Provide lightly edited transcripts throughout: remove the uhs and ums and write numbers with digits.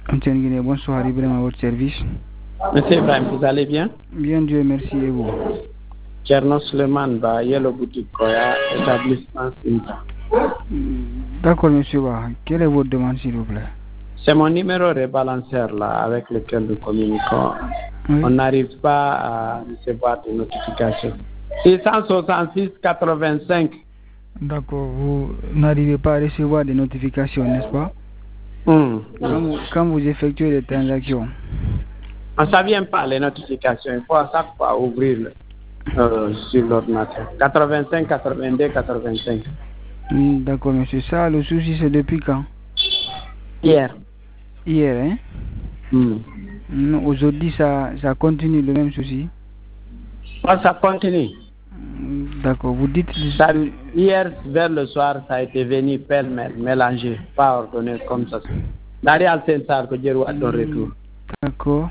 Guinée, bonsoir, Ibrahim à votre service. Monsieur Ibrahim, vous allez bien? Bien, Dieu merci, et vous? Tcherno Suleiman Ba, Yellow Boutique Koya, établissement Sinta. D'accord, monsieur Ba. Quelle est votre demande, s'il vous plaît? C'est mon numéro de balanceur là, avec lequel nous communiquons. Oui. On n'arrive pas à recevoir des notifications. 666 85. D'accord, vous n'arrivez pas à recevoir des notifications, n'est-ce pas? Quand vous effectuez des transactions. Ça ne vient pas les notifications. Il faut à chaque fois ouvrir sur l'ordinateur. 85, 82, 85. D'accord, monsieur. Ça, le souci, c'est depuis quand? Hier. Hier, hein? Aujourd'hui, ça continue le même souci? Ça continue. D'accord, vous dites... Hier, vers le soir, ça a été venu pêle-mêle, mélangé, pas ordonné comme ça. Derrière le centre, que Dieu a donné retour. D'accord.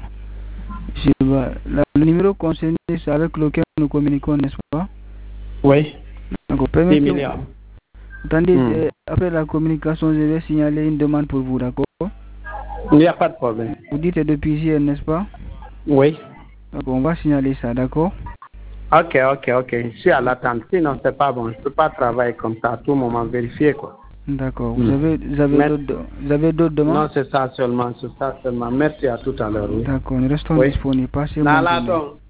Le numéro concerné, c'est avec lequel nous communiquons, n'est-ce pas? Oui. D'accord, 10 millions. Attendez, après la communication, je vais signaler une demande pour vous, d'accord? Il n'y a pas de problème. Vous dites depuis hier, n'est-ce pas? Oui. D'accord, on va signaler ça, d'accord? Ok. Je suis à l'attente. Sinon, c'est pas bon. Je ne peux pas travailler comme ça à tout moment, vérifier quoi. D'accord. Vous avez d'autres demandes? Non, c'est ça seulement. Merci à tout à l'heure. Oui. D'accord, nous restons disponibles. Passez-moi.